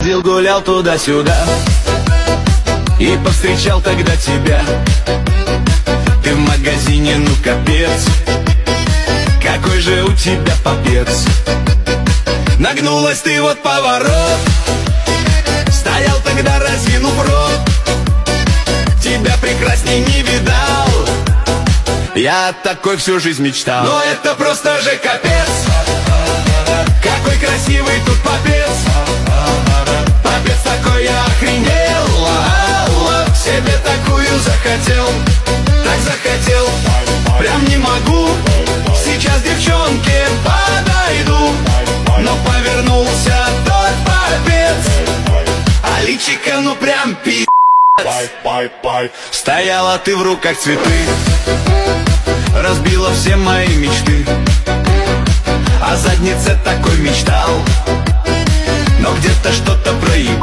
Ходил, гулял туда-сюда и повстречал тогда тебя. Ты в магазине, ну капец, какой же у тебя попец. Нагнулась ты, вот поворот, стоял тогда, разинув рот. Тебя прекрасней не видал, я такой всю жизнь мечтал. Но это просто же капец, какой красивый тут попец. Попец такой, я охренел, себе такую захотел, так захотел, прям не могу. Сейчас девчонке подойду, но повернулся тот попец, а личико ну прям пи***ц. Стояла ты в руках цветы, разбила все мои мечты. О заднице такой мечтал, но где-то что-то проебал.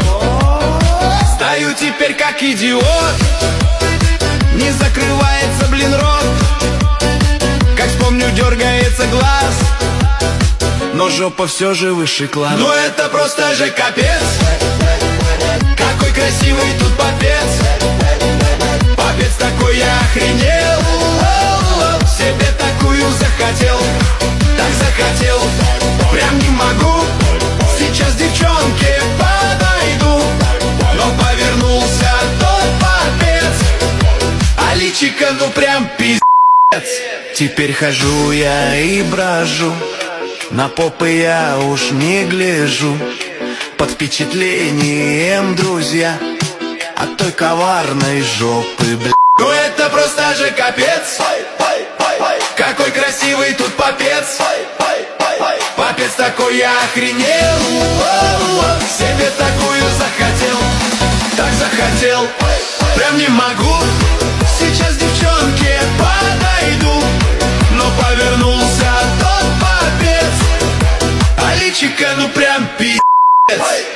Стою теперь как идиот, не закрывается, блин, рот. Как вспомню, дергается глаз, но жопа все же высший класс. Ну это просто же капец, какой красивый тут попец. Попец такой, я охренел, себе такую захотел, так захотел, прям не могу. Сейчас девчонке подойду, но повернулся тот попец, а личико ну прям пиздец. Теперь хожу я и брожу, на попы я уж не гляжу, под впечатлением, друзья, от той коварной жопы, бля. Ну это просто же капец, какой красивый тут попец. Попец такой, я охренел, себе такую захотел, так захотел, прям не могу. Сейчас девчонке подойду, но повернулся тот попец, а личико ну прям пи***ц.